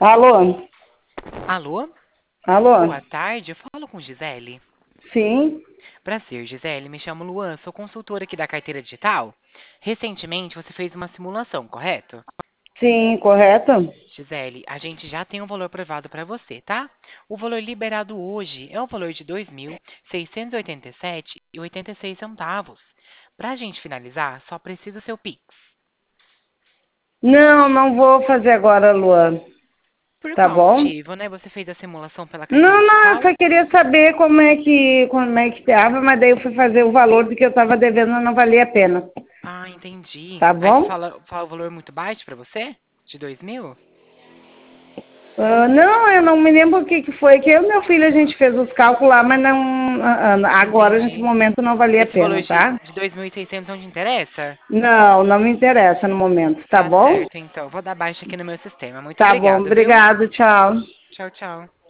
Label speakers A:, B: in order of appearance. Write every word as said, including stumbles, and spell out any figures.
A: Alô?
B: Alô?
A: Alô?
B: Boa tarde, eu falo com Gisele.
A: Sim?
B: Prazer, Gisele, me chamo Luan, sou consultora aqui da carteira digital. Recentemente você fez uma simulação, correto?
A: Sim, correto?
B: Gisele, a gente já tem um valor aprovado para você, tá? O valor liberado hoje é o valor de dois mil seiscentos e oitenta e sete reais e oitenta e seis centavos. Para a gente finalizar, só precisa o seu Pix.
A: Não, não vou fazer agora, Luan.
B: Por
A: Tá
B: qual
A: bom?
B: motivo, né? Você fez a simulação pela carteira
A: Não, não, eu
B: digital?
A: só queria saber como é que como é que estava, mas daí eu fui fazer o valor do que eu estava devendo, não valia a pena.
B: Ah, entendi.
A: Tá
B: Aí
A: bom?
B: fala, fala o valor muito baixo para você? De dois mil?
A: Ah, não, eu não me lembro o que, que foi, que eu e meu filho a gente fez os cálculos lá, mas não, ah, ah, agora nesse
B: Entendi.
A: momento não valia a
B: Esse valor
A: pena,
B: de,
A: tá?
B: de dois mil e seiscentos não te interessa?
A: Não, não me interessa no momento, tá
B: Tá
A: bom?
B: certo, então. Vou dar baixa aqui no meu sistema. Muito
A: Tá bom,
B: obrigado, viu?
A: obrigado, tchau.
B: Tchau, tchau.